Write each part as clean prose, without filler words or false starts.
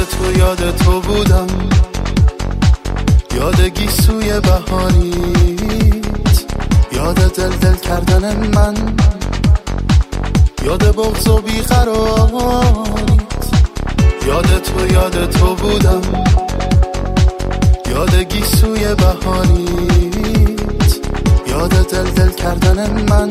یاد تو بودم، یاد گیسوی بهاریت، یاد دل کردن من، یاد بغض و بیقراریت. یاد تو بودم، یاد گیسوی بهاریت، یاد دل کردن من،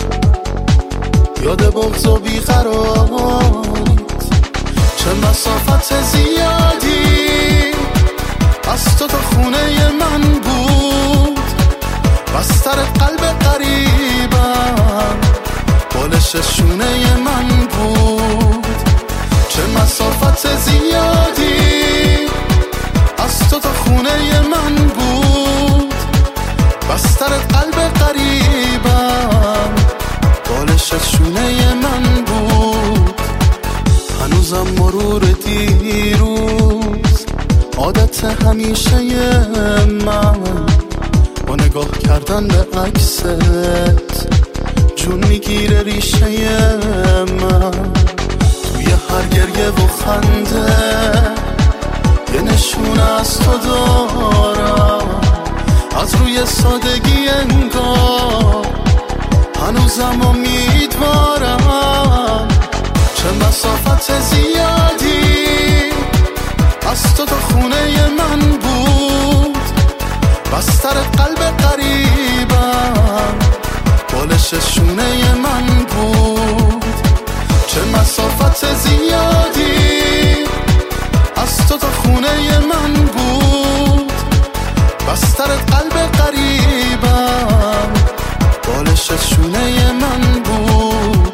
یاد بغض و بیقراریت. چه مسافت زیادی از تو تا خونه من بود، بستر قلب قریبم بالش شونه من بود. چه مسافت زیادی از تو تا خونه من بود، بستر قلب قریبم بالش شونه من بود. هنوزم مرور دیروز عادت همیشه من، با نگاه کردن به عکست جون میگیره ریشه من. توی هر گریه و خنده یه نشونه از تو دارم، از روی سادگی انگار هنوزم امیدوارم. چه مسافت زیادی از تو تا خونه من بود، بستر قلب قریبم بالش شونه من بود. چه مسافت زیادی از تو تا خونه من بود، بستر قلب قریبم بالش شونه من بود.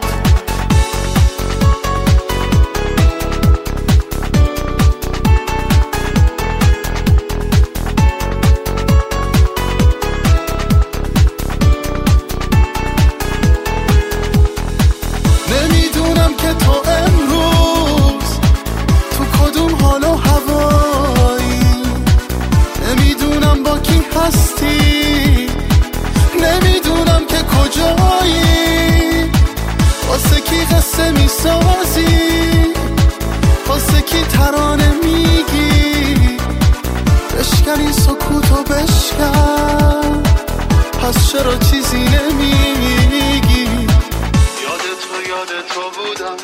نمیدونم که تو امروز تو کدوم حال و هوایی، نمیدونم با کی هستی، نمیدونم که کجایی، واسه کی قصه میسازی، واسه کی ترانه میگی. بشکنی سکوتو بشکن، پس چرا چیزی نمیگی. یاد تو بودم،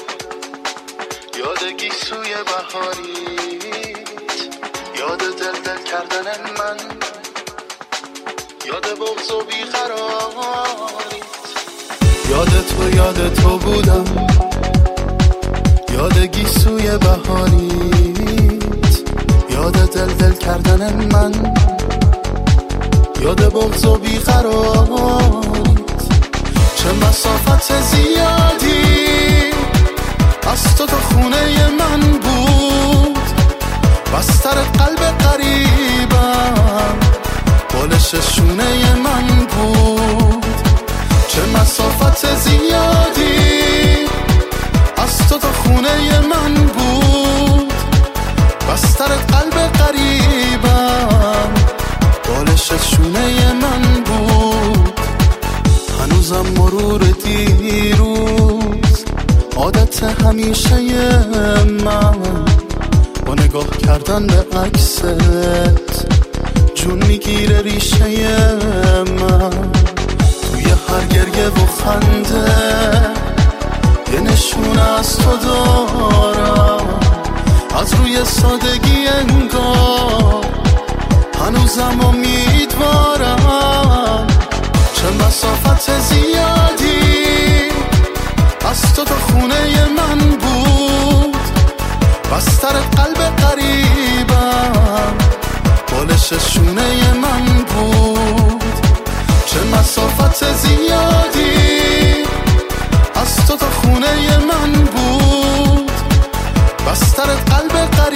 یاد گیسوی بهاریت، یاد دل کردن من، یاد بغض و بیقراریت. یاد تو بودم، یاد گیسوی بهاریت، یاد دل کردن من، یاد بغض و بیقراریت. چه مسافت زیادی از تو تا خونه من بود، بستر قلب قریبم بالش شونه من بود. چه مسافت زیادی از تو تا خونه من بود، بستر قلب قریبم بالش شونه من بود. هنوزم مرور دیروز عادت همیشه من، با نگاه کردن به عکست جون میگیره ریشه من. توی هر گریه و خنده یه نشونه از تو دارم، از روی سادگی انگار هنوزم امیدوارم. چه مسافت زیادی از تو تا خونه من بود، بستر قلب قریبم بالش شونه من بود. چه مسافت زیادی از تو تا خونه من بود، بستر قلب قریبم